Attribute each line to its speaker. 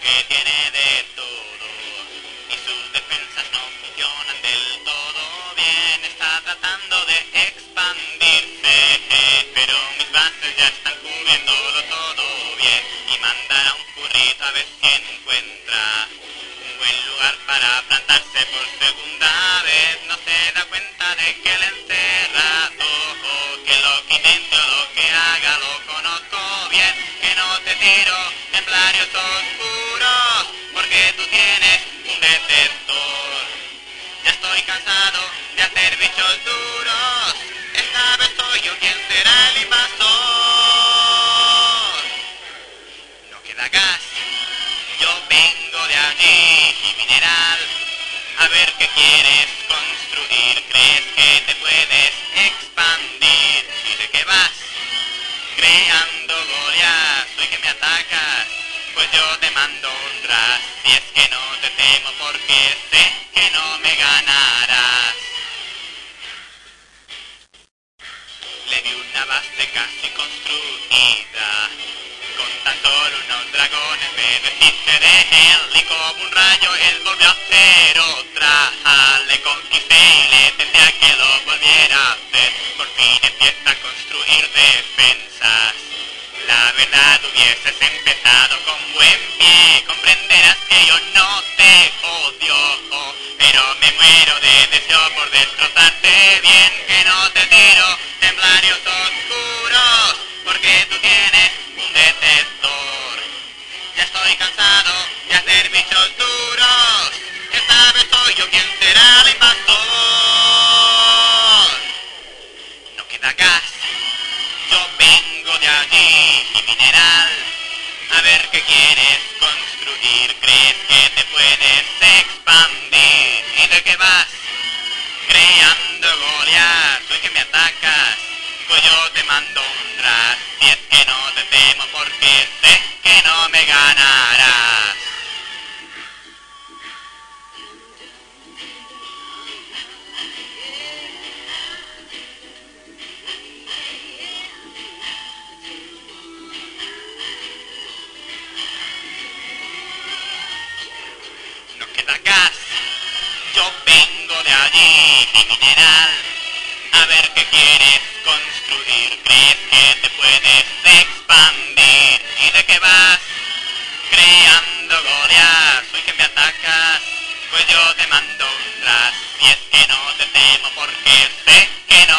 Speaker 1: que tiene de todo y sus defensas no funcionan del todo bien. Está tratando de expandirse, pero mis bases ya están cubriéndolo todo bien. Y mandará un furrito a ver si encuentra un buen lugar para plantarse por segunda vez. No se da cuenta de que el encerrado, que lo que intente o lo que haga lo conozco bien. Que no te tiro templarios oscuros porque tú tienes un detector. Ya estoy cansado de hacer bichos duros. Esta vez soy yo quien será el invasor. No queda gas, yo vengo de allí, mineral. A ver qué quieres construir. ¿Crees que te puedes expandir? ¿Y de qué vas? Creando Goliath. Soy que me atacas, pues yo te mando un ras. Si es que no te temo porque sé que no me ganarás. Le di una base casi construida con tan solo unos dragones, me deshice de él y como un rayo él volvió a hacer otra. Le conquisté y le tenté a que lo volviera a hacer. Por fin empieza a construir defensas. La verdad hubieses empezado con buen pie. Comprenderás que yo no te odio, pero me muero de deseo por destrozarte bien. Que no te tiro templarios oscuros porque tú tienes un detector. Ya estoy cansado de hacer bichos duros. Esta vez soy yo quien será el invasor. No queda gas, yo vengo de allí, y mineral. A ver qué quieres construir. ¿Crees que te puedes expandir? ¿Y de qué vas? Creando Goliath. Soy que me atacas, pues yo te mando un ras. Si es que no te temo porque sé que no me ganarás. No queda gas, yo vengo de allí, mi mineral. A ver qué quieres construir. ¿Crees que te puedes expandir? ¿Y de qué vas? Creando Goliath. Soy que me atacas, pues yo te mando un ras. Si es que no te temo porque sé que